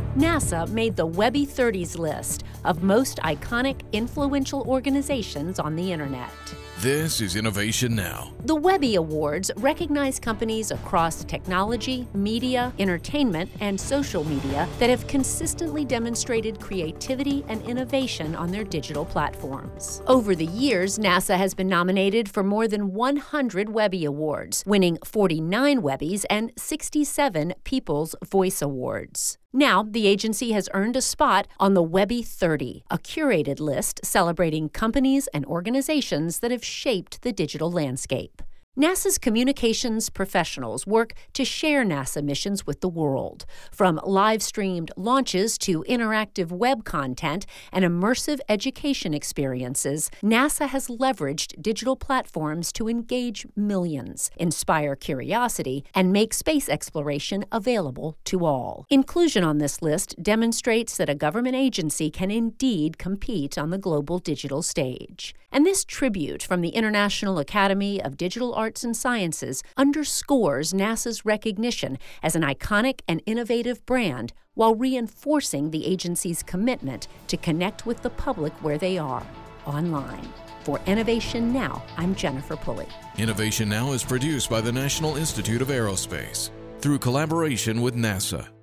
NASA made the Webby 30s list of most iconic, influential organizations on the internet. This is Innovation Now. The Webby Awards recognize companies across technology, media, entertainment, and social media that have consistently demonstrated creativity and innovation on their digital platforms. Over the years, NASA has been nominated for more than 100 Webby Awards, winning 49 Webbies and 67 People's Voice Awards. Now, the agency has earned a spot on the Webby 30, a curated list celebrating companies and organizations that have shaped the digital landscape. NASA's communications professionals work to share NASA missions with the world. From live-streamed launches to interactive web content and immersive education experiences, NASA has leveraged digital platforms to engage millions, inspire curiosity, and make space exploration available to all. Inclusion on this list demonstrates that a government agency can indeed compete on the global digital stage. And this tribute from the International Academy of Digital Arts and Sciences underscores NASA's recognition as an iconic and innovative brand while reinforcing the agency's commitment to connect with the public where they are, online. For Innovation Now, I'm Jennifer Pulley. Innovation Now is produced by the National Institute of Aerospace through collaboration with NASA.